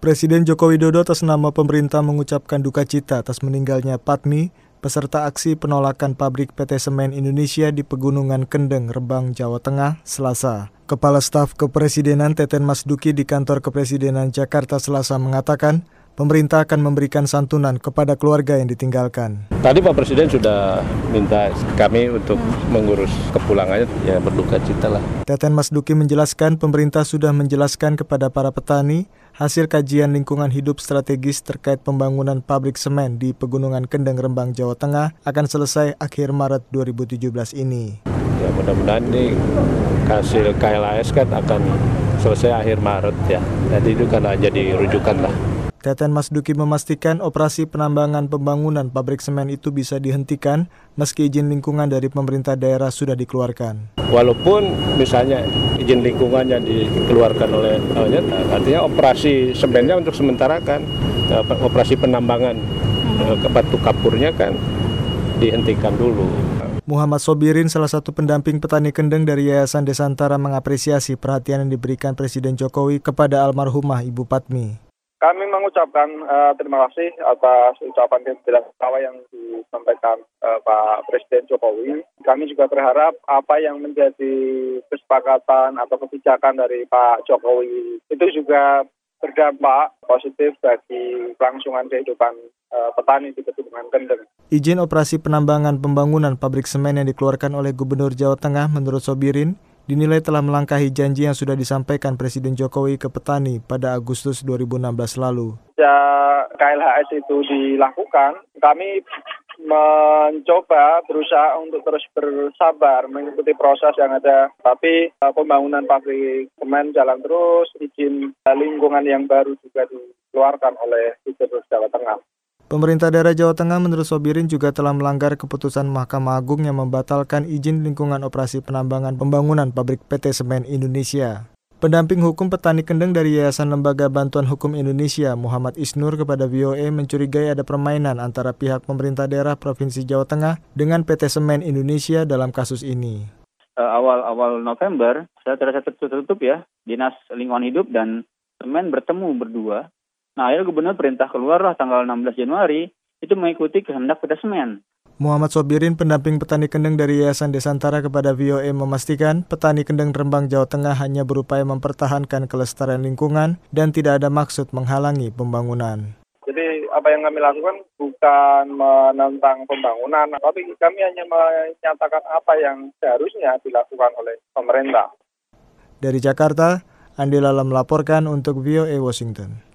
Presiden Joko Widodo atas nama pemerintah mengucapkan duka cita atas meninggalnya Patmi, peserta aksi penolakan pabrik PT Semen Indonesia di Pegunungan Kendeng, Rembang, Jawa Tengah, Selasa. Kepala Staf Kepresidenan Teten Mas Duki di Kantor Kepresidenan Jakarta Selasa mengatakan, pemerintah akan memberikan santunan kepada keluarga yang ditinggalkan. Tadi Pak Presiden sudah minta kami untuk mengurus kepulangannya, ya berduka cita lah. Teten Mas Duki menjelaskan pemerintah sudah menjelaskan kepada para petani hasil kajian lingkungan hidup strategis terkait pembangunan pabrik semen di Pegunungan Kendeng, Rembang, Jawa Tengah akan selesai akhir Maret 2017 ini. Ya mudah-mudahan ini hasil KLAS kan akan selesai akhir Maret ya. Jadi itu kan jadi rujukan lah. Teten Mas Duki memastikan operasi penambangan pembangunan pabrik semen itu bisa dihentikan meski izin lingkungan dari pemerintah daerah sudah dikeluarkan. Walaupun misalnya izin lingkungannya dikeluarkan oleh artinya operasi semennya untuk sementara kan, operasi penambangan batu kapurnya kan dihentikan dulu. Muhammad Sobirin, salah satu pendamping petani kendeng dari Yayasan Desantara, mengapresiasi perhatian yang diberikan Presiden Jokowi kepada almarhumah Ibu Patmi. Kami mengucapkan terima kasih atas ucapan bela sungkawa yang disampaikan Pak Presiden Jokowi. Kami juga berharap apa yang menjadi kesepakatan atau kebijakan dari Pak Jokowi itu juga berdampak positif bagi kelangsungan kehidupan petani di Pegunungan Kendeng. Izin operasi penambangan pembangunan pabrik semen yang dikeluarkan oleh Gubernur Jawa Tengah menurut Sobirin dinilai telah melangkahi janji yang sudah disampaikan Presiden Jokowi ke petani pada Agustus 2016 lalu. Sejak KLHS itu dilakukan, kami mencoba berusaha untuk terus bersabar mengikuti proses yang ada. Tapi pembangunan pabrik semen jalan terus, izin lingkungan yang baru juga dikeluarkan oleh Gubernur Jawa Tengah. Pemerintah daerah Jawa Tengah menurut Sobirin juga telah melanggar keputusan Mahkamah Agung yang membatalkan izin lingkungan operasi penambangan pembangunan pabrik PT Semen Indonesia. Pendamping hukum petani kendeng dari Yayasan Lembaga Bantuan Hukum Indonesia, Muhammad Isnur, kepada VOA mencurigai ada permainan antara pihak pemerintah daerah Provinsi Jawa Tengah dengan PT Semen Indonesia dalam kasus ini. Awal November, saya terasa tertutup ya, Dinas Lingkungan Hidup dan Semen bertemu berdua. Nah, akhirnya gubernur perintah keluarlah tanggal 16 Januari itu mengikuti kehendak PT Semen. Muhammad Sobirin, pendamping petani kendeng dari Yayasan Desantara, kepada VOA memastikan petani kendeng Rembang, Jawa Tengah hanya berupaya mempertahankan kelestarian lingkungan dan tidak ada maksud menghalangi pembangunan. Jadi apa yang kami lakukan bukan menentang pembangunan, tapi kami hanya menyatakan apa yang seharusnya dilakukan oleh pemerintah. Dari Jakarta, Andi Lala melaporkan untuk VOA Washington.